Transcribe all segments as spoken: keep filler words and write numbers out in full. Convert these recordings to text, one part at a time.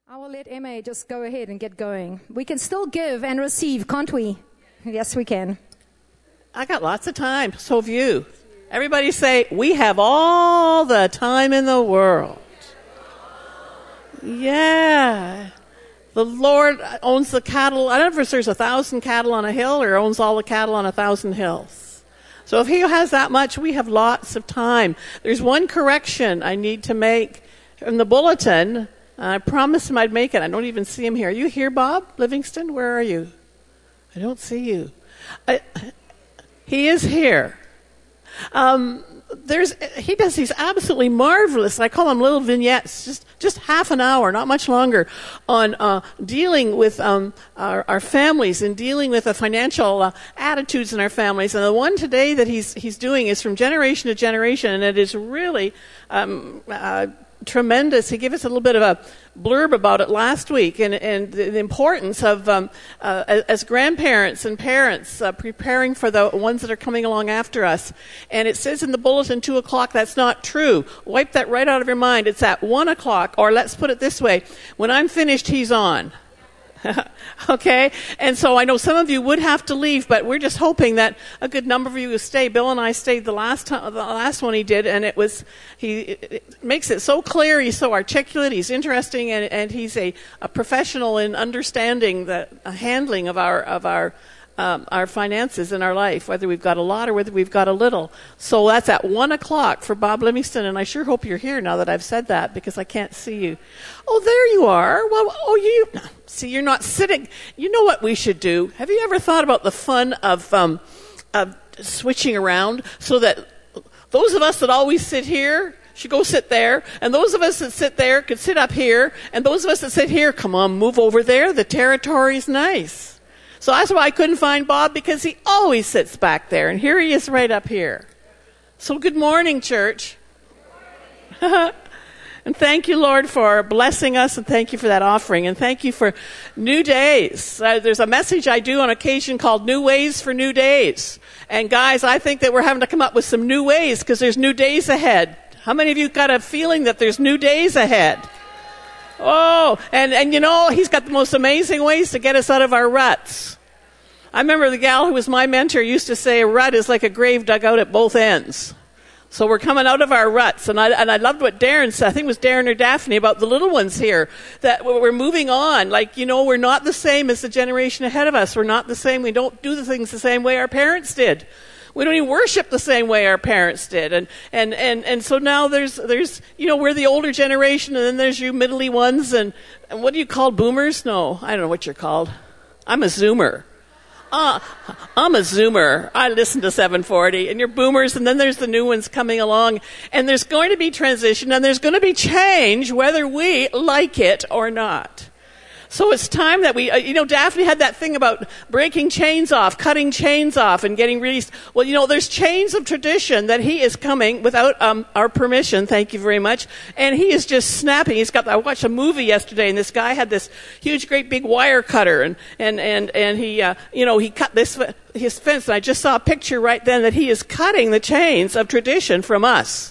I will let Emma just go ahead and get going. We can still give and receive, can't we? Yes, we can. I got lots of time. So have you. Everybody say, we have all the time in the world. Yeah. The Lord owns the cattle. I don't know if there's a thousand cattle on a hill or owns all the cattle on a thousand hills. So if he has that much, we have lots of time. There's one correction I need to make in the bulletin. I promised him I'd make it. I don't even see him here. Are you here, Bob Livingston? Where are you? I don't see you. I, he is here. Um, there's he does these absolutely marvelous, I call them little vignettes, just just half an hour, not much longer, on uh, dealing with um, our, our families and dealing with the financial uh, attitudes in our families. And the one today that he's he's doing is from generation to generation, and it is really um, uh, tremendous. He gave us a little bit of a blurb about it last week, and, and the, the importance of, um, uh, as grandparents and parents, uh, preparing for the ones that are coming along after us. And it says in the bulletin, two o'clock. That's not true. Wipe that right out of your mind. It's at one o'clock, or let's put it this way. When I'm finished, he's on. Okay? And so I know some of you would have to leave, but we're just hoping that a good number of you will stay. Bill and I stayed the last time, the last one he did, and it was, he it makes it so clear, he's so articulate, he's interesting, and, and he's a, a professional in understanding the uh, handling of our, of our, Um, our finances in our life, whether we've got a lot or whether we've got a little. So that's at one o'clock for Bob Livingston, and I sure hope you're here now that I've said that, because I can't see you. Oh, there you are. Well, oh, you see, you're not sitting. You know what we should do? Have you ever thought about the fun of, um, of switching around so that those of us that always sit here should go sit there, and those of us that sit there could sit up here, and those of us that sit here, come on, move over there. The territory's nice. So that's why I couldn't find Bob, because he always sits back there. And here he is right up here. So good morning, church. And thank you, Lord, for blessing us. And thank you for that offering. And thank you for new days. Uh, there's a message I do on occasion called New Ways for New Days. And guys, I think that we're having to come up with some new ways, because there's new days ahead. How many of you got a feeling that there's new days ahead? Oh, and, and you know, he's got the most amazing ways to get us out of our ruts. I remember the gal who was my mentor used to say a rut is like a grave dug out at both ends. So we're coming out of our ruts. And I, and I loved what Darren said, I think it was Darren or Daphne, about the little ones here, that we're moving on. Like, you know, we're not the same as the generation ahead of us. We're not the same. We don't do the things the same way our parents did. We don't even worship the same way our parents did. And, and, and, and so now there's, there's, you know, we're the older generation, and then there's you middly ones, and, and what do you call boomers? No, I don't know what you're called. I'm a zoomer. Uh, I'm a zoomer. I listen to seven forty, and you're boomers, and then there's the new ones coming along, and there's going to be transition, and there's going to be change, whether we like it or not. So it's time that we, uh, you know, Daphne had that thing about breaking chains off, cutting chains off, and getting released. Well, you know, there's chains of tradition that he is coming without um, our permission, thank you very much, and he is just snapping. He's got, I watched a movie yesterday, and this guy had this huge, great big wire cutter, and, and, and, and he, uh, you know, he cut this, his fence, and I just saw a picture right then that he is cutting the chains of tradition from us.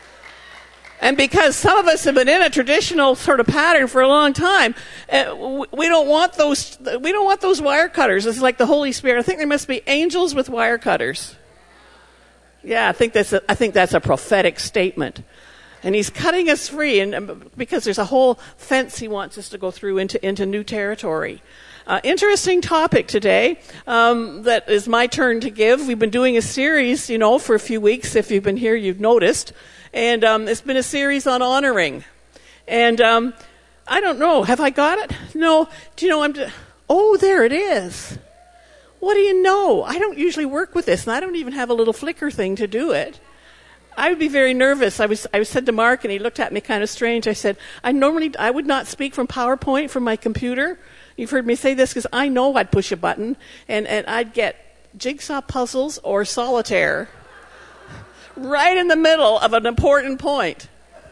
And because some of us have been in a traditional sort of pattern for a long time, uh, we don't want those. We don't want those wire cutters. It's like the Holy Spirit. I think there must be angels with wire cutters. Yeah, I think that's. A, I think that's a prophetic statement. And he's cutting us free, and because there's a whole fence he wants us to go through into into new territory. Uh, interesting topic today um, that is my turn to give. We've been doing a series, you know, for a few weeks. If you've been here, you've noticed. And um, it's been a series on honoring. And um, I don't know, have I got it? No. Do you know, I'm... D- oh, there it is. What do you know? I don't usually work with this, and I don't even have a little flicker thing to do it. I would be very nervous. I was I said to Mark, and he looked at me kind of strange. I said, I normally, I would not speak from PowerPoint from my computer. You've heard me say this, because I know I'd push a button, and, and I'd get jigsaw puzzles or solitaire right in the middle of an important point.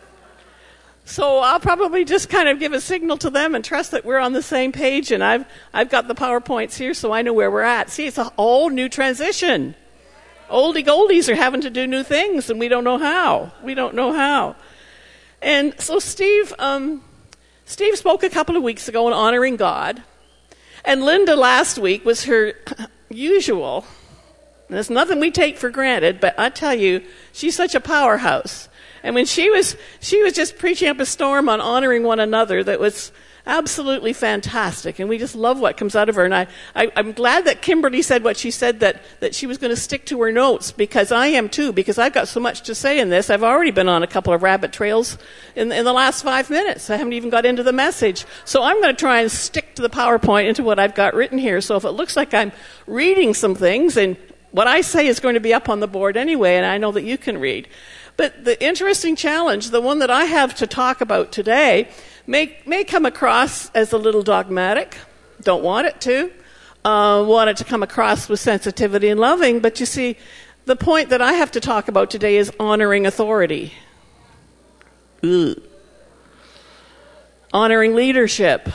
So I'll probably just kind of give a signal to them and trust that we're on the same page, and I've I've got the PowerPoints here, so I know where we're at. See, it's a whole new transition. Oldie goldies are having to do new things, and we don't know how. We don't know how. And so Steve, um, Steve spoke a couple of weeks ago on honoring God. And Linda last week was her usual. And there's nothing we take for granted, but I tell you, she's such a powerhouse. And when she was, she was just preaching up a storm on honoring one another that was absolutely fantastic. And we just love what comes out of her. And I, I, I'm glad that Kimberly said what she said, that, that she was going to stick to her notes, because I am too, because I've got so much to say in this. I've already been on a couple of rabbit trails in, in the last five minutes. I haven't even got into the message. So I'm going to try and stick to the PowerPoint, into what I've got written here. So if it looks like I'm reading some things, and what I say is going to be up on the board anyway, and I know that you can read. But the interesting challenge, the one that I have to talk about today, may, may come across as a little dogmatic. Don't want it to. Uh, want it to come across with sensitivity and loving. But you see, the point that I have to talk about today is honoring authority. Ugh. Honoring leadership.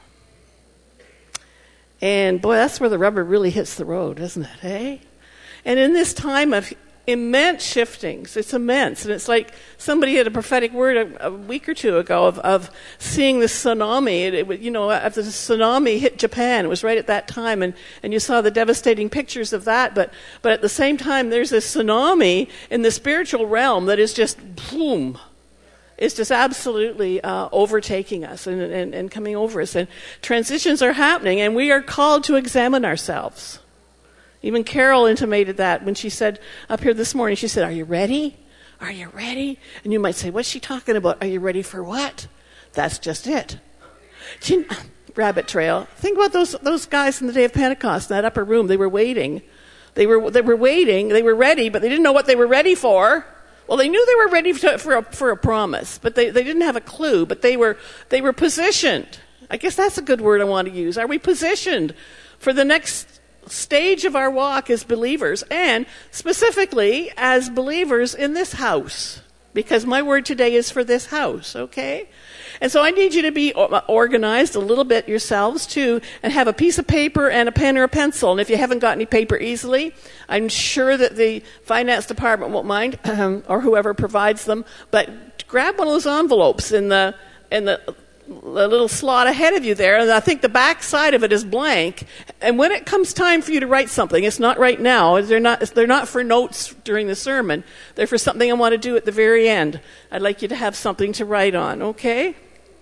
And boy, that's where the rubber really hits the road, isn't it, eh? And in this time of immense shiftings, it's immense. And it's like somebody had a prophetic word a, a week or two ago of, of seeing this tsunami. It, it, you know, after the tsunami hit Japan, it was right at that time, and, and you saw the devastating pictures of that. But, but at the same time, there's this tsunami in the spiritual realm that is just, boom, it's just absolutely uh, overtaking us and, and, and coming over us. And transitions are happening, and we are called to examine ourselves. Even Carol intimated that when she said up here this morning, she said, "Are you ready? Are you ready?" And you might say, "What's she talking about? Are you ready for what?" That's just it. You know, rabbit trail. Think about those those guys in the day of Pentecost in that upper room. They were waiting. They were they were waiting. They were ready, but they didn't know what they were ready for. Well, they knew they were ready to, for a, for a promise, but they, they didn't have a clue. But they were they were positioned. I guess that's a good word I want to use. Are we positioned for the next stage of our walk as believers, and specifically as believers in this house? Because my word today is for this house, okay? And so I need you to be organized a little bit yourselves too, and have a piece of paper and a pen or a pencil. And if you haven't got any paper easily, I'm sure that the finance department won't mind, or whoever provides them. But grab one of those envelopes in the in the a little slot ahead of you there, and I think the back side of it is blank. And when it comes time for you to write something, it's not right now. They're not, they're not for notes during the sermon. They're for something I want to do at the very end. I'd like you to have something to write on, okay?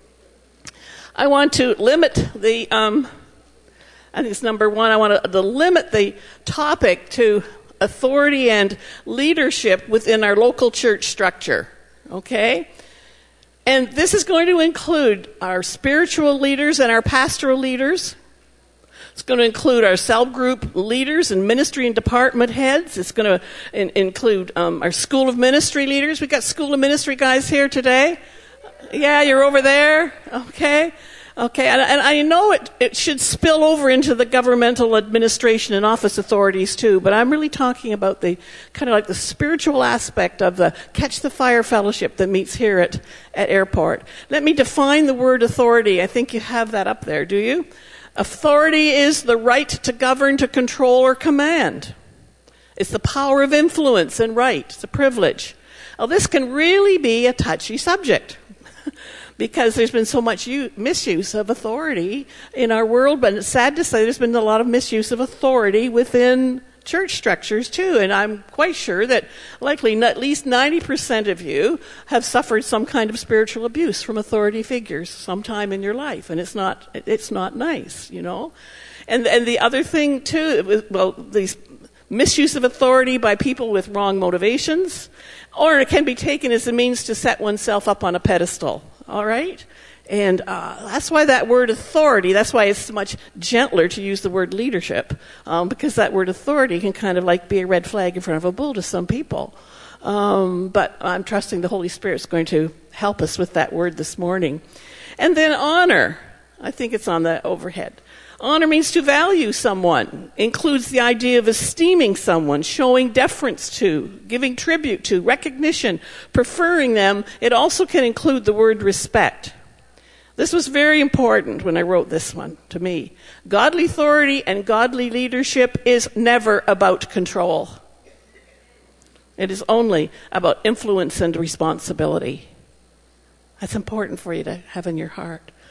I want to limit the, um, I think it's number one, I want to, to limit the topic to authority and leadership within our local church structure, okay? And this is going to include our spiritual leaders and our pastoral leaders. It's going to include our cell group leaders and ministry and department heads. It's going to in- include um, our school of ministry leaders. We've got school of ministry guys here today. Yeah, you're over there. Okay. Okay, and, and I know it, it should spill over into the governmental administration and office authorities too, but I'm really talking about the kind of like the spiritual aspect of the Catch the Fire Fellowship that meets here at, at Airport. Let me define the word authority. I think you have that up there, do you? Authority is the right to govern, to control, or command. It's the power of influence and right. It's a privilege. Now, this can really be a touchy subject. Because there's been so much u- misuse of authority in our world, but it's sad to say there's been a lot of misuse of authority within church structures too. And I'm quite sure that likely at least ninety percent of you have suffered some kind of spiritual abuse from authority figures sometime in your life, and it's not it's not nice, you know. And and the other thing too, well, these misuse of authority by people with wrong motivations, or it can be taken as a means to set oneself up on a pedestal. All right? And uh, that's why that word authority, that's why it's much gentler to use the word leadership, um, because that word authority can kind of like be a red flag in front of a bull to some people. Um, but I'm trusting the Holy Spirit's going to help us with that word this morning. And then honor. I think it's on the overhead. Honor means to value someone, includes the idea of esteeming someone, showing deference to, giving tribute to, recognition, preferring them. It also can include the word respect. This was very important when I wrote this one to me. Godly authority and godly leadership is never about control. It is only about influence and responsibility. That's important for you to have in your heart.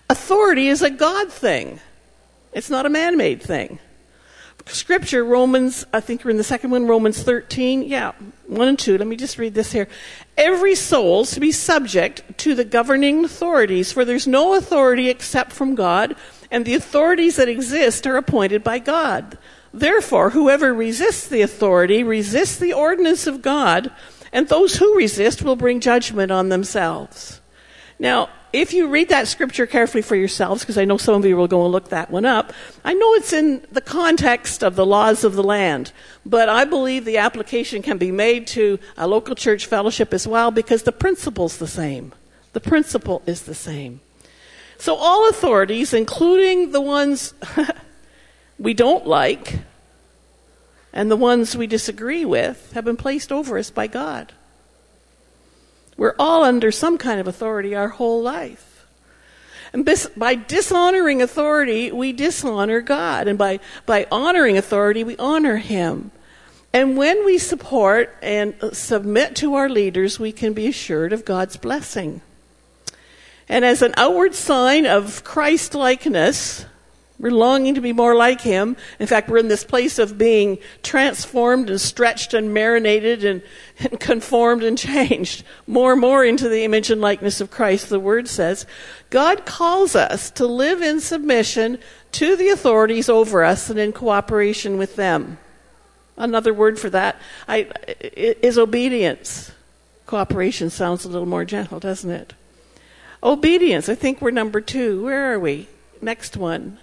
Authority is a God thing. It's not a man-made thing. Scripture, Romans, I think we're in the second one, Romans thirteen. Yeah, one and two. Let me just read this here. Every soul is to be subject to the governing authorities, for there's no authority except from God, and the authorities that exist are appointed by God. Therefore, whoever resists the authority resists the ordinance of God, and those who resist will bring judgment on themselves. Now, if you read that scripture carefully for yourselves, because I know some of you will go and look that one up, I know it's in the context of the laws of the land, but I believe the application can be made to a local church fellowship as well, because the principle's the same. The principle is the same. So all authorities, including the ones we don't like and the ones we disagree with, have been placed over us by God. We're all under some kind of authority our whole life. And bis- by dishonoring authority, we dishonor God. And by, by honoring authority, we honor Him. And when we support and submit to our leaders, we can be assured of God's blessing. And as an outward sign of Christ-likeness, we're longing to be more like Him. In fact, we're in this place of being transformed and stretched and marinated and, and conformed and changed more and more into the image and likeness of Christ, the Word says. God calls us to live in submission to the authorities over us and in cooperation with them. Another word for that I, is obedience. Cooperation sounds a little more gentle, doesn't it? Obedience. I think we're number two. Where are we? Next one.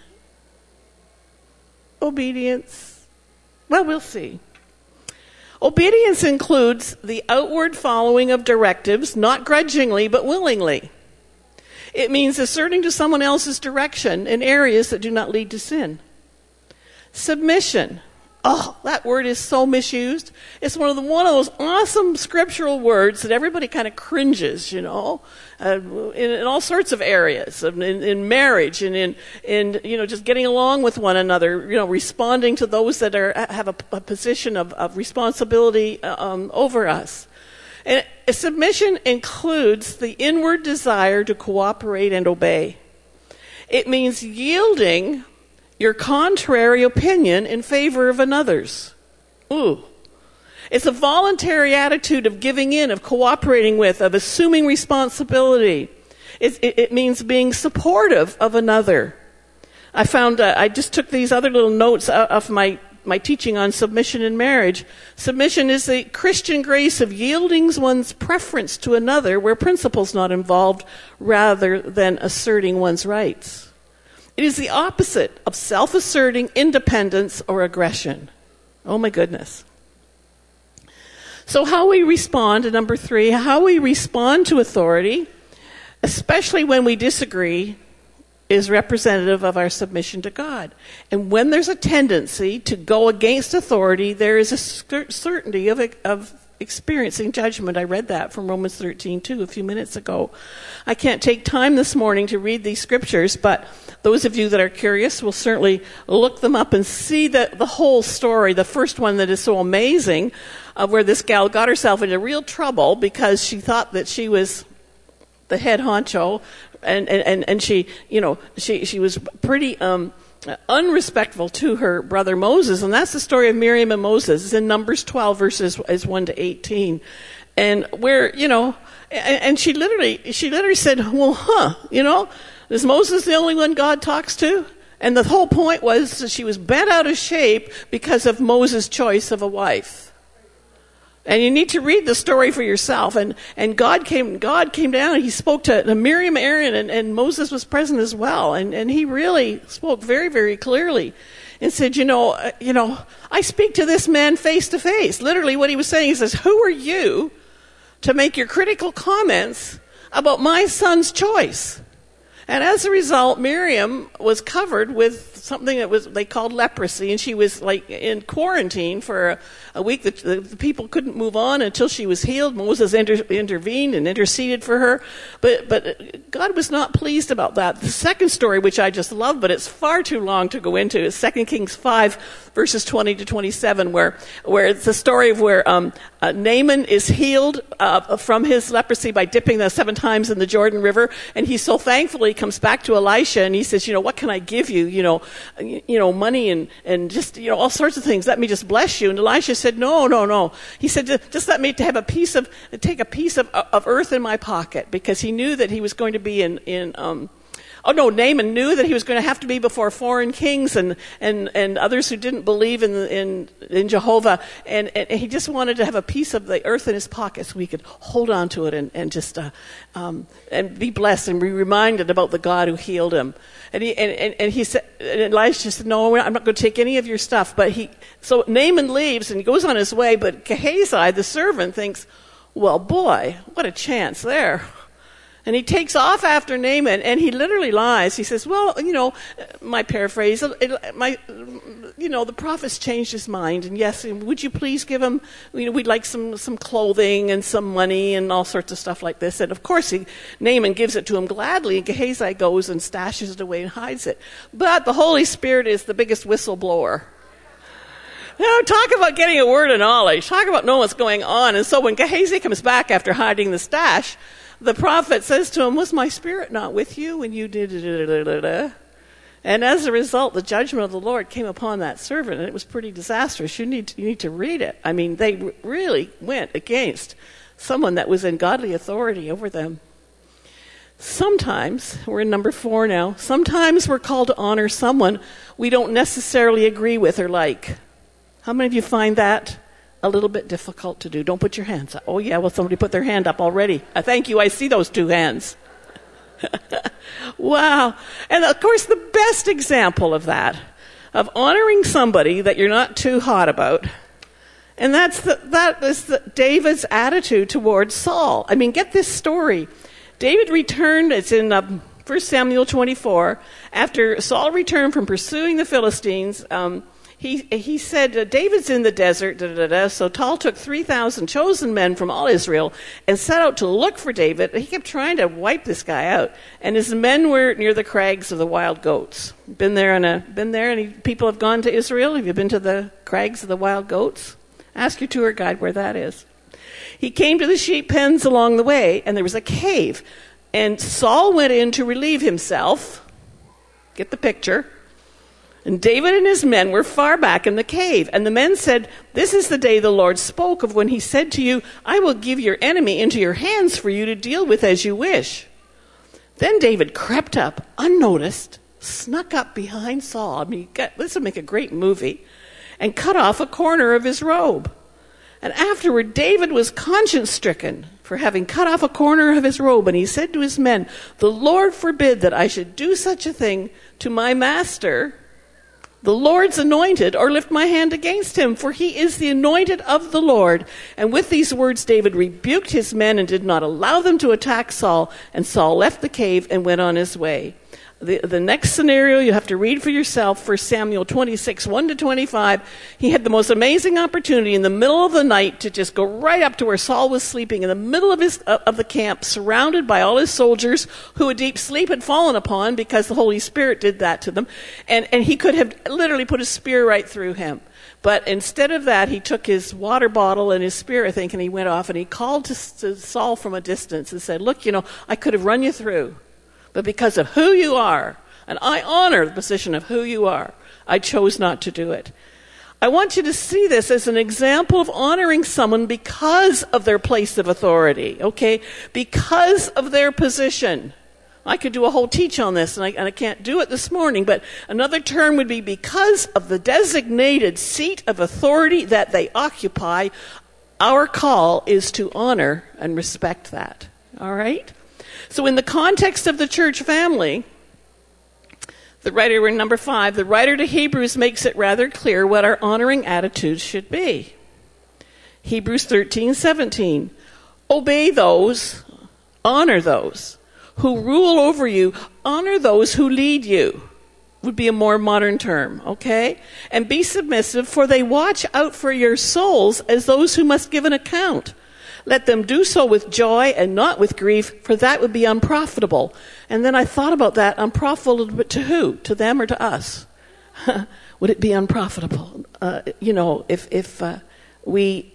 Obedience. Well, we'll see. Obedience includes the outward following of directives, not grudgingly, but willingly. It means asserting to someone else's direction in areas that do not lead to sin. Submission. Oh, that word is so misused. It's one of the one of those awesome scriptural words that everybody kind of cringes, you know, uh, in, in all sorts of areas, in, in marriage and in, in, you know, just getting along with one another, you know, responding to those that are have a, a position of, of responsibility um, over us. And submission includes the inward desire to cooperate and obey. It means yielding your contrary opinion in favor of another's. Ooh. It's a voluntary attitude of giving in, of cooperating with, of assuming responsibility. It, it, it means being supportive of another. I found, uh, I just took these other little notes of my, my teaching on submission in marriage. Submission is the Christian grace of yielding one's preference to another where principle's not involved, rather than asserting one's rights. It is the opposite of self-asserting independence or aggression. Oh my goodness. So how we respond to number three, how we respond to authority, especially when we disagree, is representative of our submission to God. And when there's a tendency to go against authority, there is a certainty of, of experiencing judgment. I read that from Romans thirteen two a few minutes ago. I can't take time this morning to read these scriptures, but those of you that are curious will certainly look them up and see the, the whole story. The first one that is so amazing, of where this gal got herself into real trouble because she thought that she was the head honcho, and, and, and she, you know, she, she was pretty um, unrespectful to her brother Moses, and that's the story of Miriam and Moses. It's in Numbers twelve, verses is one to eighteen, and where, you know, and, and she literally, she literally said, well, huh, you know, is Moses the only one God talks to? And the whole point was that she was bent out of shape because of Moses' choice of a wife. And you need to read the story for yourself. And, and God came God came down and he spoke to, to Miriam, Aaron, and, and Moses was present as well. And, and he really spoke very, very clearly and said, you know, uh, you know, I speak to this man face to face. Literally what he was saying, he says, who are you to make your critical comments about my son's choice? And as a result, Miriam was covered with something that was they called leprosy, and she was like in quarantine for a, a week. The, the, the people couldn't move on until she was healed. Moses inter, intervened and interceded for her, but but God was not pleased about that. The second story, which I just love, but it's far too long to go into, is Second Kings five, verses twenty to twenty-seven, where where it's the story of where um, uh, Naaman is healed uh, from his leprosy by dipping the seven times in the Jordan River, and he's so thankful he comes back to Elisha and he says, you know, what can I give you? You know, you, you know, money and, and just, you know, all sorts of things. Let me just bless you. And Elisha said, no, no, no. He said, just let me have a piece of, take a piece of, of earth in my pocket, because he knew that he was going to be in, in, um, Oh no, Naaman knew that he was going to have to be before foreign kings and, and, and others who didn't believe in, in, in Jehovah. And, and he just wanted to have a piece of the earth in his pocket so he could hold on to it and, and just, uh, um, and be blessed and be reminded about the God who healed him. And he, and, and, and he said, and Elisha said, no, I'm not going to take any of your stuff. But he, so Naaman leaves and he goes on his way, but Gehazi, the servant, thinks, well, boy, what a chance there. And he takes off after Naaman, and he literally lies. He says, well, you know, my paraphrase, it, my, you know, the prophet's changed his mind, and yes, would you please give him, you know, we'd like some, some clothing and some money and all sorts of stuff like this. And of course, he, Naaman gives it to him gladly, and Gehazi goes and stashes it away and hides it. But the Holy Spirit is the biggest whistleblower. You know, talk about getting a word of knowledge. Talk about knowing what's going on. And so when Gehazi comes back after hiding the stash, the prophet says to him, was my spirit not with you when you did it? And as a result, the judgment of the Lord came upon that servant, and it was pretty disastrous. You need to, you need to read it. I mean, they r- really went against someone that was in godly authority over them. Sometimes, we're in number four now, sometimes we're called to honor someone we don't necessarily agree with or like. How many of you find that a little bit difficult to do? Don't put your hands up. Oh yeah, well, somebody put their hand up already. Uh, thank you, I see those two hands. Wow. And of course, the best example of that, of honoring somebody that you're not too hot about, and that's the, that is the, David's attitude towards Saul. I mean, get this story. David returned, it's in uh, First Samuel twenty-four, after Saul returned from pursuing the Philistines. um, He he said, uh, David's in the desert, da, da, da. So Saul took three thousand chosen men from all Israel and set out to look for David. He kept trying to wipe this guy out. And his men were near the crags of the wild goats. Been there, on a, been there? Any people have gone to Israel? Have you been to the crags of the wild goats? Ask your tour guide where that is. He came to the sheep pens along the way, and there was a cave. And Saul went in to relieve himself. Get the picture. And David and his men were far back in the cave. And the men said, this is the day the Lord spoke of when he said to you, I will give your enemy into your hands for you to deal with as you wish. Then David crept up, unnoticed, snuck up behind Saul. I mean, this would make a great movie. And cut off a corner of his robe. And afterward, David was conscience-stricken for having cut off a corner of his robe. And he said to his men, the Lord forbid that I should do such a thing to my master, the Lord's anointed, or lift my hand against him, for he is the anointed of the Lord. And with these words, David rebuked his men and did not allow them to attack Saul. And Saul left the cave and went on his way. The, the next scenario you have to read for yourself, First Samuel twenty-six, one to twenty-five. He had the most amazing opportunity in the middle of the night to just go right up to where Saul was sleeping in the middle of his uh, of the camp, surrounded by all his soldiers who a deep sleep had fallen upon because the Holy Spirit did that to them. And, and he could have literally put a spear right through him. But instead of that, he took his water bottle and his spear, I think, and he went off and he called to, to Saul from a distance and said, look, you know, I could have run you through. But because of who you are, and I honor the position of who you are, I chose not to do it. I want you to see this as an example of honoring someone because of their place of authority, okay? Because of their position. I could do a whole teach on this, and I, and I can't do it this morning, but another term would be because of the designated seat of authority that they occupy, our call is to honor and respect that, all right? So in the context of the church family, the writer in number five, the writer to Hebrews makes it rather clear what our honoring attitudes should be. Hebrews thirteen seventeen. Obey those, honor those who rule over you, honor those who lead you. Would be a more modern term, okay? And be submissive, for they watch out for your souls as those who must give an account. Let them do so with joy and not with grief, for that would be unprofitable. And then I thought about that. Unprofitable to who? To them or to us? Would it be unprofitable? Uh, you know, if, if uh, we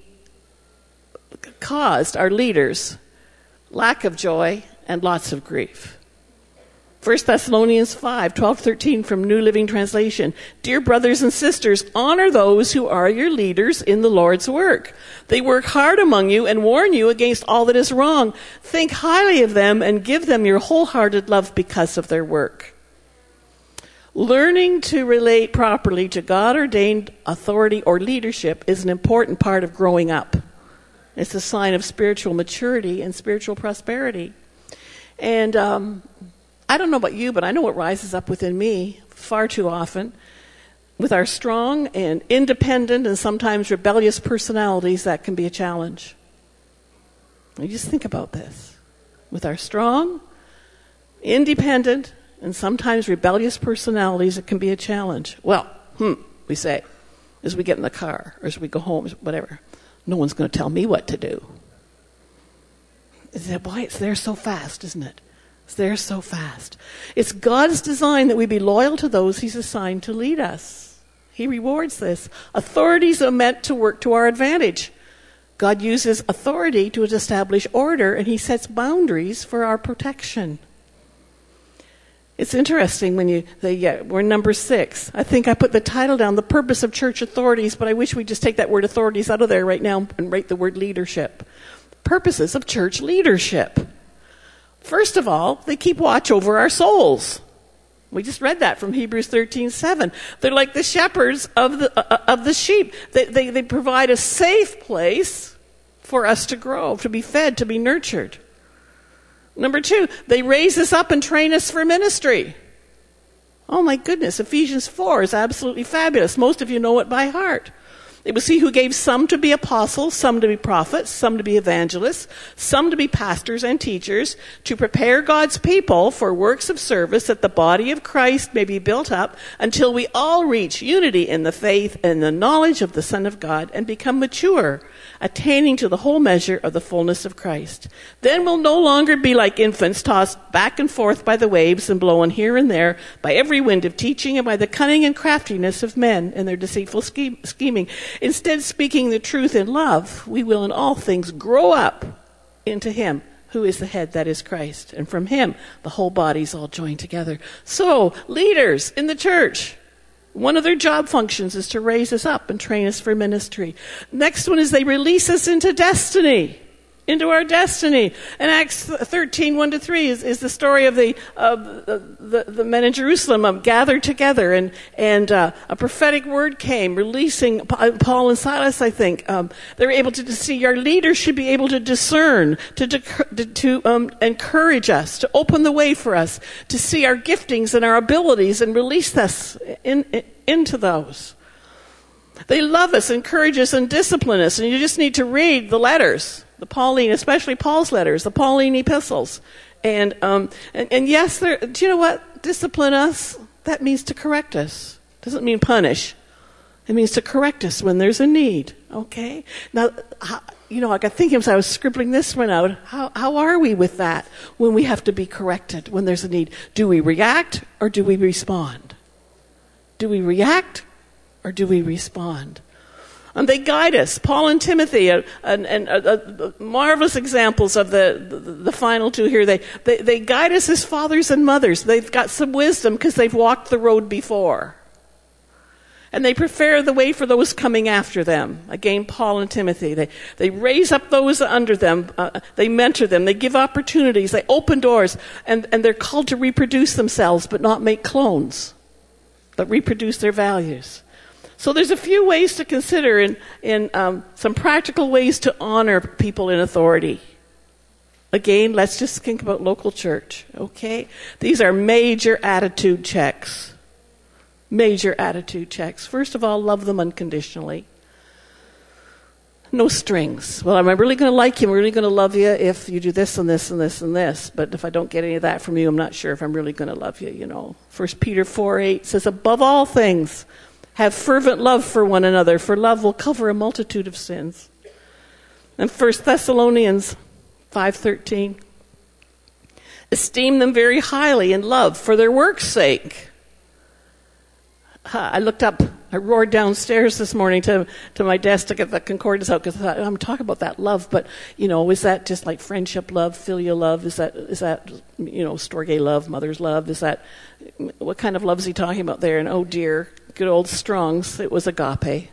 caused our leaders lack of joy and lots of grief. First Thessalonians five, twelve, thirteen from New Living Translation. Dear brothers and sisters, honor those who are your leaders in the Lord's work. They work hard among you and warn you against all that is wrong. Think highly of them and give them your wholehearted love because of their work. Learning to relate properly to God-ordained authority or leadership is an important part of growing up. It's a sign of spiritual maturity and spiritual prosperity. And um, I don't know about you, but I know what rises up within me far too often. With our strong and independent and sometimes rebellious personalities, that can be a challenge. You just think about this. With our strong, independent, and sometimes rebellious personalities, it can be a challenge. Well, hmm, we say, as we get in the car, or as we go home, whatever. No one's going to tell me what to do. Is that, boy, it's there so fast, isn't it? It's there so fast. It's God's design that we be loyal to those he's assigned to lead us. He rewards this. Authorities are meant to work to our advantage. God uses authority to establish order, and he sets boundaries for our protection. It's interesting when you, they, yeah, we're number six. I think I put the title down, The Purpose of Church Authorities, but I wish we'd just take that word authorities out of there right now and write the word leadership. Purposes of church leadership. First of all, they keep watch over our souls. We just read that from Hebrews thirteen seven. They're like the shepherds of the uh, of the sheep. They, they, they provide a safe place for us to grow, to be fed, to be nurtured. Number two, they raise us up and train us for ministry. Oh my goodness, Ephesians four is absolutely fabulous. Most of you know it by heart. It was he who gave some to be apostles, some to be prophets, some to be evangelists, some to be pastors and teachers, to prepare God's people for works of service that the body of Christ may be built up until we all reach unity in the faith and the knowledge of the Son of God and become mature, attaining to the whole measure of the fullness of Christ. Then we'll no longer be like infants tossed back and forth by the waves and blown here and there by every wind of teaching and by the cunning and craftiness of men and their deceitful scheming. Instead, speaking the truth in love, we will in all things grow up into him who is the head, that is Christ. And from him, the whole body is all joined together. So, leaders in the church, one of their job functions is to raise us up and train us for ministry. Next one is they release us into destiny, into our destiny. And Acts thirteen, one to three is, is the story of the, uh, the the men in Jerusalem um, gathered together, and and uh, a prophetic word came, releasing Paul and Silas. I think um, they were able to see our leaders should be able to discern, to to, to um, encourage us, to open the way for us, to see our giftings and our abilities, and release us in, in, into those. They love us, encourage us, and discipline us. And you just need to read the letters. The Pauline, especially Paul's letters, the Pauline epistles. And, um, and, and yes, do you know what? Discipline us, that means to correct us. Doesn't mean punish. It means to correct us when there's a need. Okay? Now, how, you know, I got thinking as I was scribbling this one out, how, how are we with that when we have to be corrected, when there's a need? Do we react or do we respond? Do we react or do we respond? And they guide us. Paul and Timothy, uh, and, and uh, uh, marvelous examples of the, the, the final two here. They, they, they guide us as fathers and mothers. They've got some wisdom because they've walked the road before. And they prepare the way for those coming after them. Again, Paul and Timothy. They, they raise up those under them. Uh, they mentor them. They give opportunities. They open doors. And, and they're called to reproduce themselves, but not make clones, but reproduce their values. So there's a few ways to consider, in, in um, some practical ways to honor people in authority. Again, let's just think about local church, okay? These are major attitude checks. Major attitude checks. First of all, love them unconditionally. No strings. Well, I'm really going to like you. I'm really going to love you if you do this and this and this and this. But if I don't get any of that from you, I'm not sure if I'm really going to love you, you know. First Peter four eight says, above all things, have fervent love for one another, for love will cover a multitude of sins. And First Thessalonians five thirteen, esteem them very highly in love for their work's sake. I looked up I roared downstairs this morning to to my desk to get the concordance out because I thought, I'm talking about that love, but, you know, is that just like friendship love, filial love? Is that, is that you know, storge love, mother's love? Is that, what kind of love is he talking about there? And oh dear, good old Strong's, it was agape.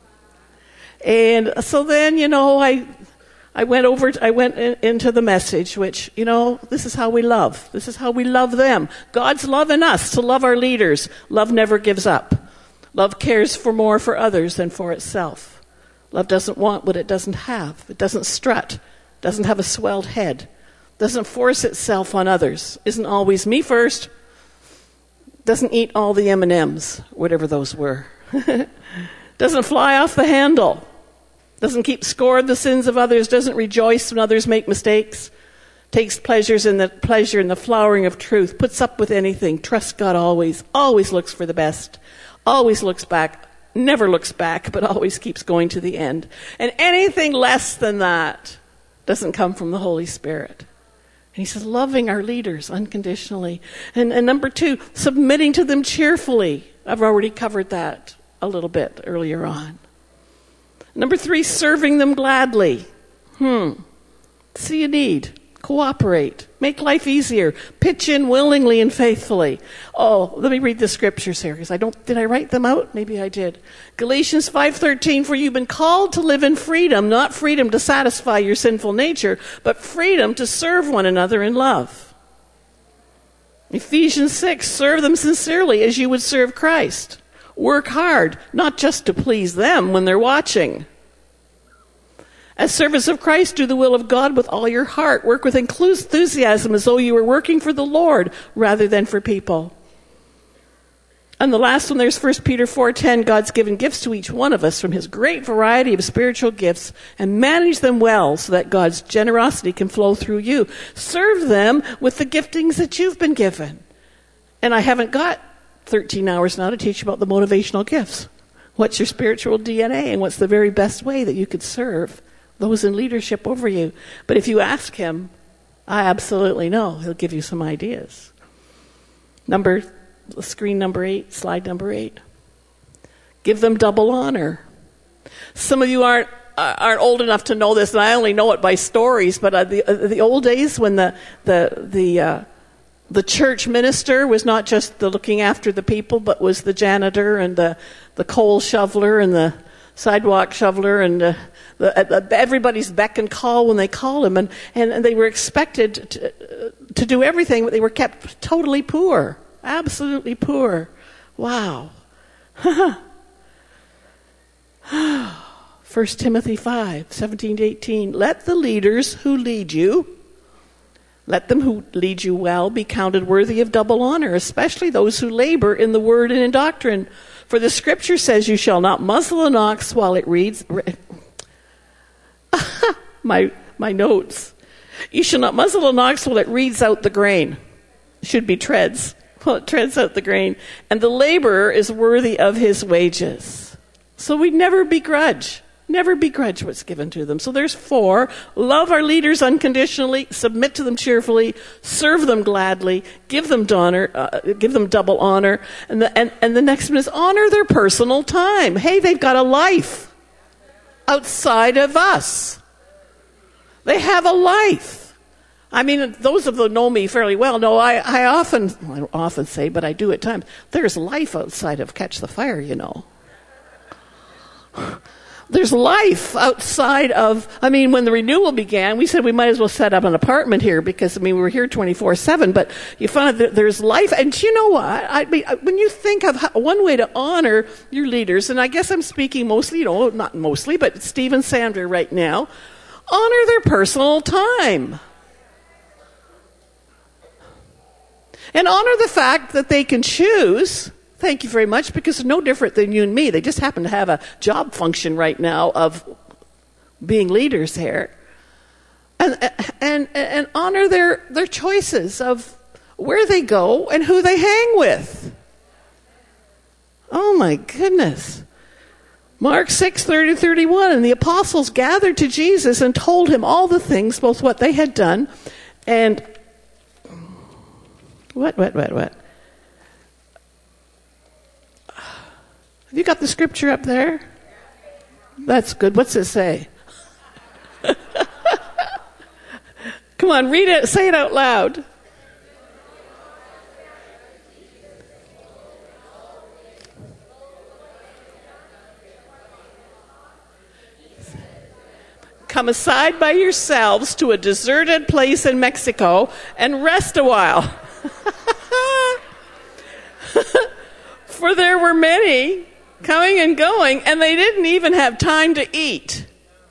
And so then, you know, I... I went over, I went in, into the message, which, you know, this is how we love. This is how we love them. God's love in us to love our leaders. Love never gives up. Love cares for more for others than for itself. Love doesn't want what it doesn't have. It doesn't strut. Doesn't have a swelled head. Doesn't force itself on others. Isn't always me first. Doesn't eat all the M and M's, whatever those were. Doesn't fly off the handle. Doesn't keep score of the sins of others, doesn't rejoice when others make mistakes, takes pleasures in the pleasure in the flowering of truth, puts up with anything, trusts God always, always looks for the best, always looks back, never looks back, but always keeps going to the end. And anything less than that doesn't come from the Holy Spirit. And he says, loving our leaders unconditionally. And, and number two, submitting to them cheerfully. I've already covered that a little bit earlier on. Number three, serving them gladly. Hmm. See a need. Cooperate. Make life easier. Pitch in willingly and faithfully. Oh, let me read the scriptures here, because I don't, did I write them out? Maybe I did. Galatians five thirteen, for you've been called to live in freedom, not freedom to satisfy your sinful nature, but freedom to serve one another in love. Ephesians six, serve them sincerely as you would serve Christ. Work hard, not just to please them when they're watching. As servants of Christ, do the will of God with all your heart. Work with enthusiasm as though you were working for the Lord rather than for people. And the last one, there's First Peter four ten. God's given gifts to each one of us from his great variety of spiritual gifts, and manage them well so that God's generosity can flow through you. Serve them with the giftings that you've been given. And I haven't got thirteen hours now to teach you about the motivational gifts. What's your spiritual D N A, and what's the very best way that you could serve those in leadership over you? But if you ask him, I absolutely know he'll give you some ideas. Number, screen number eight, slide number eight. Give them double honor. Some of you aren't aren't old enough to know this, and I only know it by stories. But uh, the uh, the old days when the the the uh, The church minister was not just the looking after the people, but was the janitor and the, the coal shoveler and the sidewalk shoveler and uh, the, uh, everybody's beck and call when they call him. And, and, and they were expected to, uh, to do everything, but they were kept totally poor, absolutely poor. Wow. First Timothy five, seventeen to eighteen. Let the leaders who lead you Let them who lead you well be counted worthy of double honor, especially those who labor in the word and in doctrine. For the scripture says, you shall not muzzle an ox while it reads. my my notes. You shall not muzzle an ox while it reads out the grain. Should be treads. Well, it treads out the grain. And the laborer is worthy of his wages. So we never begrudge. Never begrudge what's given to them. So there's four. Love our leaders unconditionally, submit to them cheerfully, serve them gladly, give them honor, uh, give them double honor. And the, and, and the next one is honor their personal time. Hey, they've got a life outside of us. They have a life. I mean, those of them know me fairly well know I, I often, I don't often say, but I do at times, there's life outside of Catch the Fire, you know. There's life outside of, I mean, when the renewal began, we said we might as well set up an apartment here because, I mean, we were here twenty-four seven, but you find that there's life. And you know what? I mean, when you think of how, one way to honor your leaders, and I guess I'm speaking mostly, you know, not mostly, but Steve and Sandra right now, honor their personal time. And honor the fact that they can choose. Thank you very much, because it's no different than you and me. They just happen to have a job function right now of being leaders here. And and and honor their, their choices of where they go and who they hang with. Oh my goodness. Mark six, thirty, thirty-one, and the apostles gathered to Jesus and told him all the things, both what they had done and what, what, what, what? Have you got the scripture up there? That's good. What's it say? Come on, read it. Say it out loud. Come aside by yourselves to a deserted place in Mexico and rest a while. For there were many coming and going, and they didn't even have time to eat.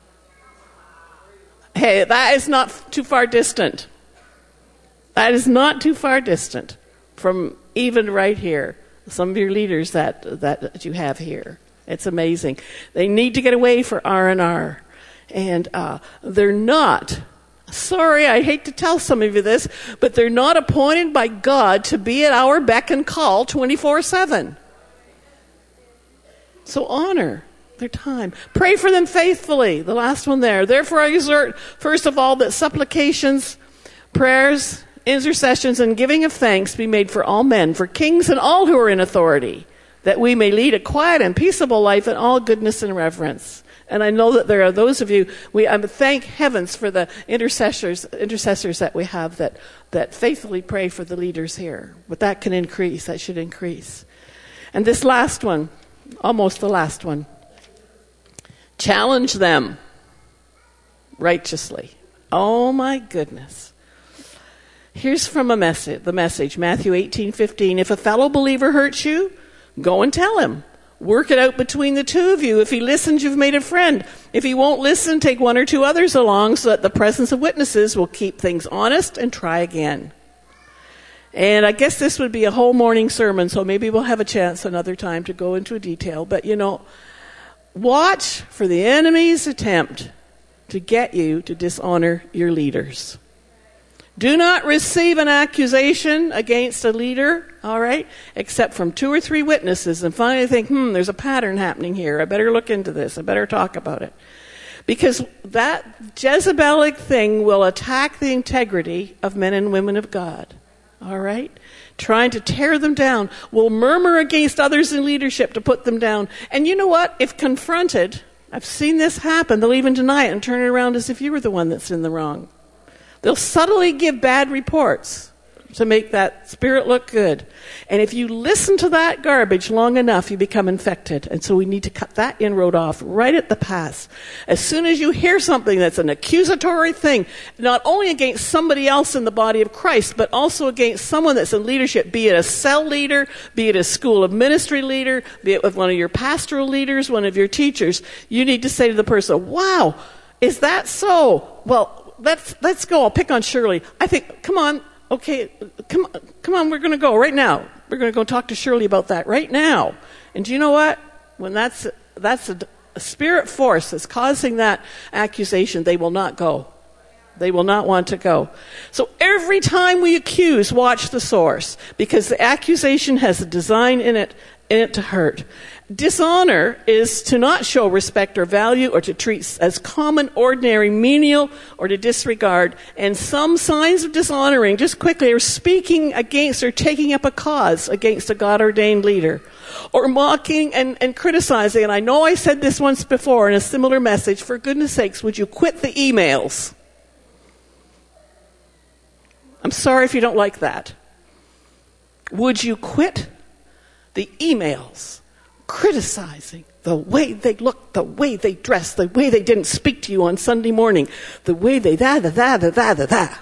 Hey, that is not too far distant. That is not too far distant from even right here. Some of your leaders that, that, that you have here. It's amazing. They need to get away for R and R. And uh, they're not, sorry, I hate to tell some of you this, but they're not appointed by God to be at our beck and call twenty-four seven. So honor their time. Pray for them faithfully. The last one there. Therefore I exhort, first of all, that supplications, prayers, intercessions, and giving of thanks be made for all men, for kings and all who are in authority, that we may lead a quiet and peaceable life in all goodness and reverence. And I know that there are those of you, we I thank heavens for the intercessors intercessors that we have that, that faithfully pray for the leaders here. But that can increase, that should increase. And this last one, almost the last one. Challenge them righteously. Oh my goodness. Here's from a message, the message, Matthew eighteen fifteen. If a fellow believer hurts you, go and tell him. Work it out between the two of you. If he listens, you've made a friend. If he won't listen, take one or two others along so that the presence of witnesses will keep things honest and try again. And I guess this would be a whole morning sermon, so maybe we'll have a chance another time to go into detail. But, you know, watch for the enemy's attempt to get you to dishonor your leaders. Do not receive an accusation against a leader, all right, except from two or three witnesses and finally think, hmm, there's a pattern happening here. I better look into this. I better talk about it. Because that Jezebelic thing will attack the integrity of men and women of God, all right? Trying to tear them down, will murmur against others in leadership to put them down. And you know what? If confronted, I've seen this happen, they'll even deny it and turn it around as if you were the one that's in the wrong. They'll subtly give bad reports to make that spirit look good. And if you listen to that garbage long enough, you become infected. And so we need to cut that inroad off right at the pass. As soon as you hear something that's an accusatory thing, not only against somebody else in the body of Christ, but also against someone that's in leadership, be it a cell leader, be it a school of ministry leader, be it with one of your pastoral leaders, one of your teachers, you need to say to the person, wow, is that so? Well, Let's let's go. I'll pick on Shirley. I think, come on, okay, come come on, we're going to go right now. We're going to go talk to Shirley about that right now. And do you know what? When that's that's a, a spirit force that's causing that accusation, they will not go. They will not want to go. So every time we accuse, watch the source, because the accusation has a design in it in it to hurt. Dishonor is to not show respect or value or to treat as common, ordinary, menial, or to disregard. And some signs of dishonoring, just quickly, are speaking against or taking up a cause against a God-ordained leader. Or mocking and, and criticizing. And I know I said this once before in a similar message. For goodness sakes, would you quit the emails? I'm sorry if you don't like that. Would you quit the emails? Criticizing the way they look, the way they dress, the way they didn't speak to you on Sunday morning, the way they da da da da da da da.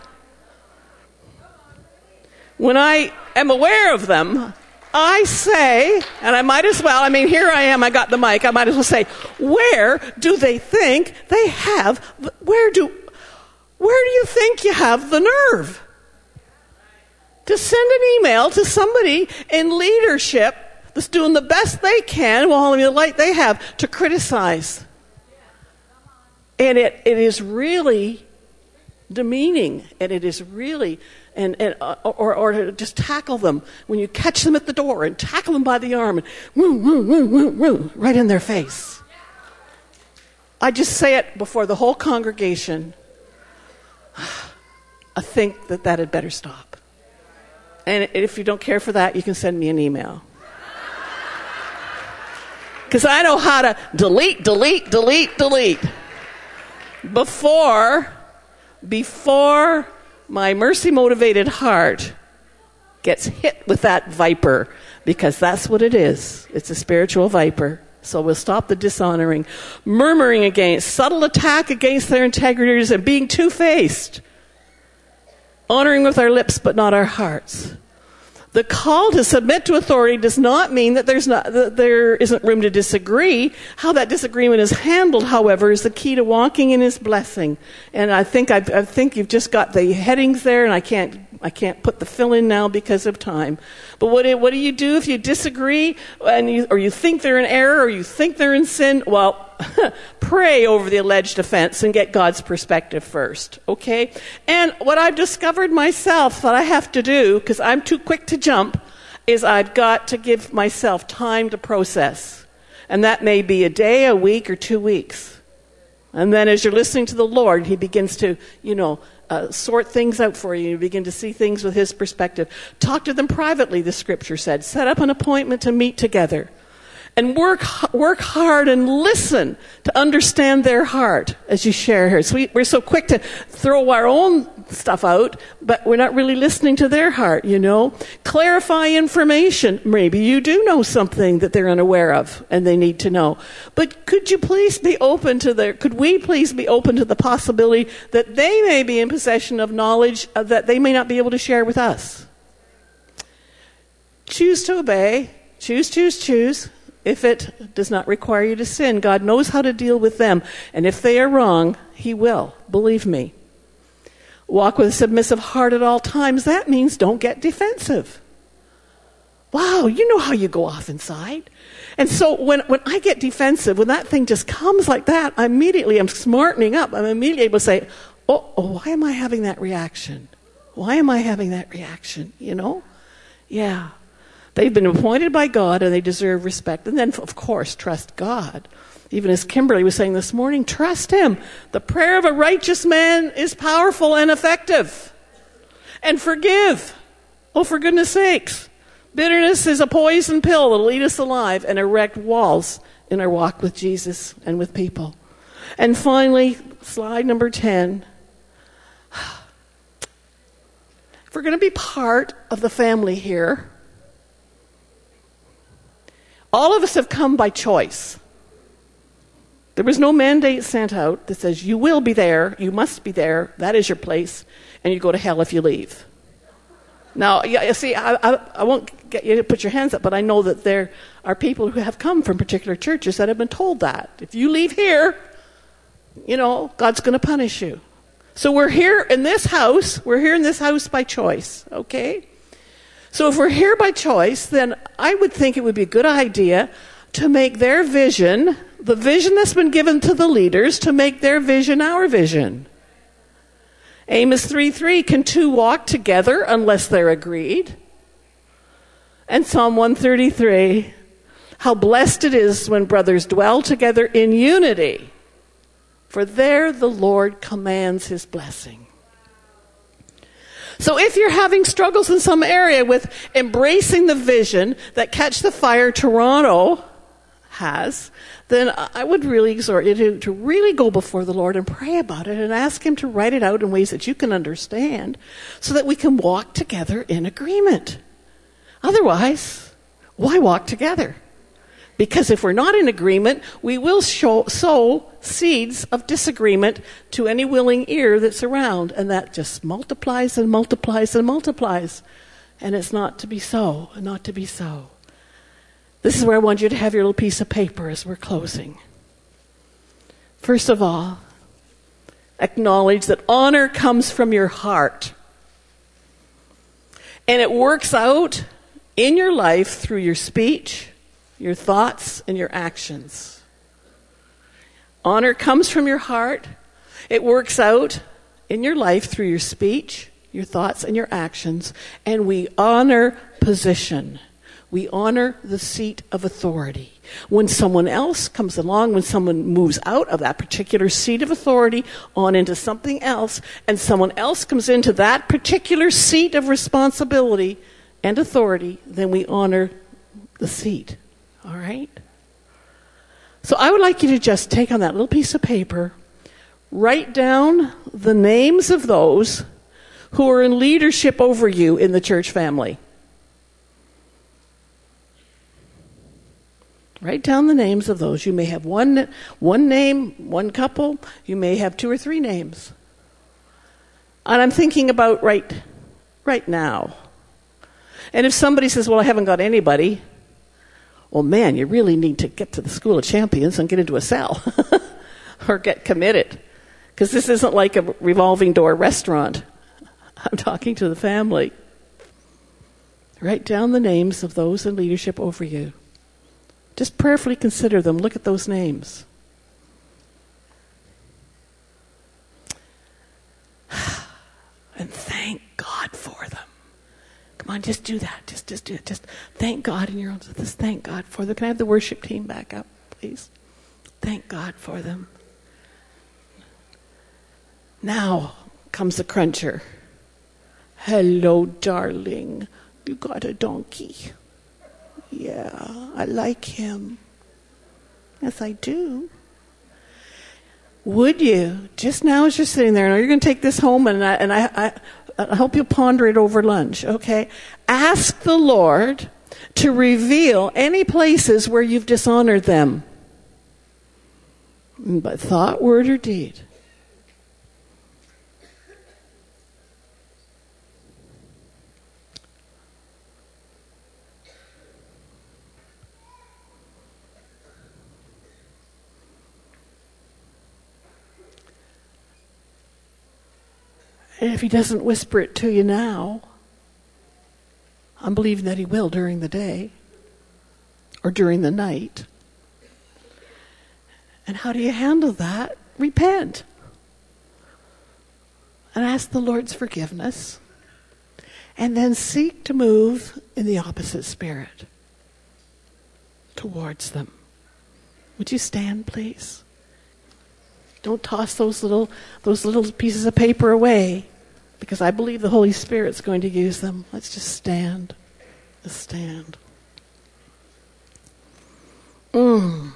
When I am aware of them, I say, and I might as well, I mean, here I am, I got the mic, I might as well say, where do they think they have, where do, where do you think you have the nerve to send an email to somebody in leadership that's doing the best they can, well, all the light they have, to criticize? And it, it is really demeaning, and it is really, and, and uh, or, or to just tackle them when you catch them at the door and tackle them by the arm and woo, woo, woo, woo, woo, right in their face. I just say it before the whole congregation. I think that that had better stop. And if you don't care for that, you can send me an email. Because I know how to delete, delete, delete, delete. Before, before my mercy-motivated heart gets hit with that viper, because that's what it is. It's a spiritual viper. So we'll stop the dishonoring, murmuring against, subtle attack against their integrities, and being two-faced. Honoring with our lips, but not our hearts. The call to submit to authority does not mean that there's not that there isn't room to disagree. How that disagreement is handled, however, is the key to walking in His blessing. And I think I've, I think you've just got the headings there, and I can't I can't put the fill in now because of time. But what do, what do you do if you disagree, and you, or you think they're in error, or you think they're in sin? Well, pray over the alleged offense and get God's perspective first, okay? And what I've discovered myself that I have to do, because I'm too quick to jump, is I've got to give myself time to process. And that may be a day, a week, or two weeks. And then as you're listening to the Lord, He begins to, you know, uh, sort things out for you. You begin to see things with His perspective. Talk to them privately, the Scripture said. Set up an appointment to meet together. And work work hard and listen to understand their heart as you share here. So we, we're so quick to throw our own stuff out, but we're not really listening to their heart, you know. Clarify information. Maybe you do know something that they're unaware of and they need to know. But could you please be open to their, could we please be open to the possibility that they may be in possession of knowledge that they may not be able to share with us? Choose to obey. Choose, choose, choose. If it does not require you to sin, God knows how to deal with them. And if they are wrong, He will. Believe me. Walk with a submissive heart at all times. That means don't get defensive. Wow, you know how you go off inside. And so when, when I get defensive, when that thing just comes like that, I immediately am smartening up. I'm immediately able to say, oh, oh, why am I having that reaction? Why am I having that reaction? You know? Yeah. They've been appointed by God, and they deserve respect. And then, of course, trust God. Even as Kimberly was saying this morning, trust Him. The prayer of a righteous man is powerful and effective. And forgive. Oh, for goodness sakes. Bitterness is a poison pill that will eat us alive and erect walls in our walk with Jesus and with people. And finally, slide number ten. If we're going to be part of the family here, all of us have come by choice. There was no mandate sent out that says you will be there, you must be there, that is your place, and you go to hell if you leave. Now, you see, I, I, I won't get you to put your hands up, but I know that there are people who have come from particular churches that have been told that. If you leave here, you know, God's going to punish you. So we're here in this house, we're here in this house by choice, okay? So if we're here by choice, then I would think it would be a good idea to make their vision, the vision that's been given to the leaders, to make their vision our vision. Amos three three, can two walk together unless they're agreed? And Psalm one thirty-three, how blessed it is when brothers dwell together in unity, for there the Lord commands His blessing. So if you're having struggles in some area with embracing the vision that Catch the Fire Toronto has, then I would really exhort you to, to really go before the Lord and pray about it and ask Him to write it out in ways that you can understand so that we can walk together in agreement. Otherwise, why walk together? Because if we're not in agreement, we will show, sow seeds of disagreement to any willing ear that's around. And that just multiplies and multiplies and multiplies. And it's not to be so, not to be so. This is where I want you to have your little piece of paper as we're closing. First of all, acknowledge that honor comes from your heart. And it works out in your life through your speech, your thoughts, and your actions. Honor comes from your heart. It works out in your life through your speech, your thoughts, and your actions. And we honor position. We honor the seat of authority. When someone else comes along, when someone moves out of that particular seat of authority on into something else, and someone else comes into that particular seat of responsibility and authority, then we honor the seat. All right? So I would like you to just take on that little piece of paper, write down the names of those who are in leadership over you in the church family. Write down the names of those. You may have one, one name, one couple. You may have two or three names. And I'm thinking about right, right now. And if somebody says, well, I haven't got anybody, well, man, you really need to get to the School of Champions and get into a cell or get committed. Because this isn't like a revolving door restaurant. I'm talking to the family. Write down the names of those in leadership over you. Just prayerfully consider them. Look at those names. And thank God for them. Come on, just do that. Just, just do it. Just thank God in your own. Just thank God for them. Can I have the worship team back up, please? Thank God for them. Now comes the cruncher. Hello, darling. You got a donkey. Yeah, I like him. Yes, I do. Would you, just now as you're sitting there, and you're going to take this home, and I, and I, I, I hope you'll ponder it over lunch, okay? Ask the Lord to reveal any places where you've dishonored them, by thought, word, or deed. And if he doesn't whisper it to you now, I'm believing that he will during the day or during the night. And how do you handle that? Repent. And ask the Lord's forgiveness. And then seek to move in the opposite spirit towards them. Would you stand, please? Don't toss those little those little pieces of paper away, because I believe the Holy Spirit's going to use them. Let's just stand. Just stand. Mm.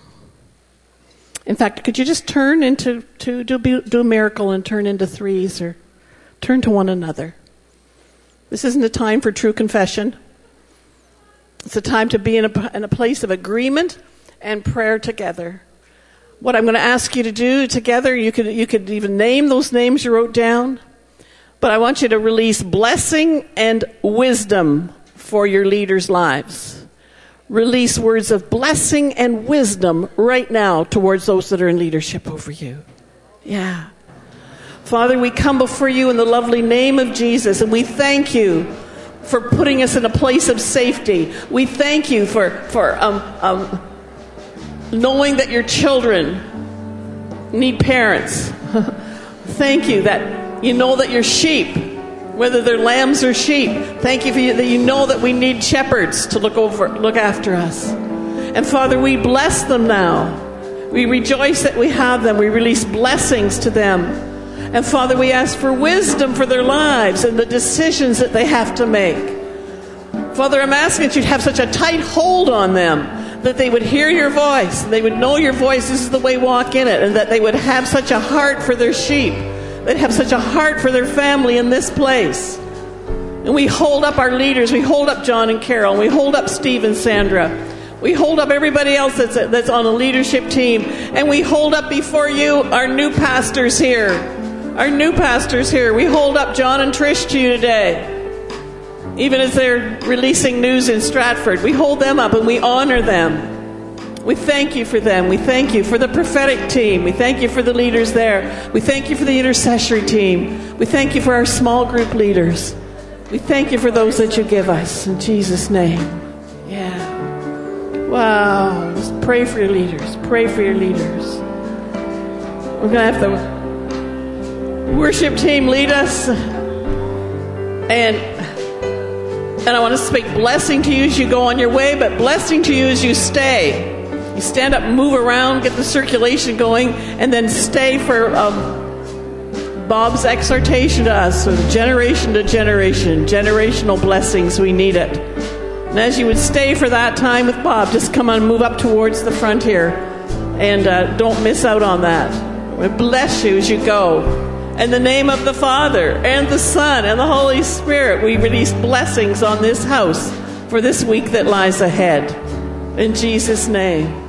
In fact, could you just turn into to do, do a miracle and turn into threes, or turn to one another? This isn't a time for true confession. It's a time to be in a, in a place of agreement and prayer together. What I'm going to ask you to do together, you could you could even name those names you wrote down, but I want you to release blessing and wisdom for your leaders' lives. Release words of blessing and wisdom right now towards those that are in leadership over you. Yeah. Father, we come before you in the lovely name of Jesus, and we thank you for putting us in a place of safety. We thank you for, for um, um, knowing that your children need parents. Thank you that you know that your sheep, whether they're lambs or sheep, thank you for you, that you know that we need shepherds to look over, look after us. And Father, we bless them now. We rejoice that we have them. We release blessings to them. And Father, we ask for wisdom for their lives and the decisions that they have to make. Father, I'm asking that you'd have such a tight hold on them that they would hear your voice, and they would know your voice, this is the way, walk in it, and that they would have such a heart for their sheep. They'd have such a heart for their family in this place. And we hold up our leaders. We hold up John and Carol. And we hold up Steve and Sandra. We hold up everybody else that's, that's on a leadership team. And we hold up before you our new pastors here. Our new pastors here. We hold up John and Trish to you today. Even as they're releasing news in Stratford, we hold them up and we honor them. We thank you for them. We thank you for the prophetic team. We thank you for the leaders there. We thank you for the intercessory team. We thank you for our small group leaders. We thank you for those that you give us. In Jesus' name. Yeah. Wow. Just pray for your leaders. Pray for your leaders. We're going to have the worship team lead us. And, and I want to speak blessing to you as you go on your way, but blessing to you as you stay. You stand up, move around, get the circulation going, and then stay for um, Bob's exhortation to us, so generation to generation, generational blessings, we need it. And as you would stay for that time with Bob, just come on, move up towards the front here. And uh, don't miss out on that. We bless you as you go. In the name of the Father, and the Son, and the Holy Spirit, we release blessings on this house for this week that lies ahead. In Jesus' name.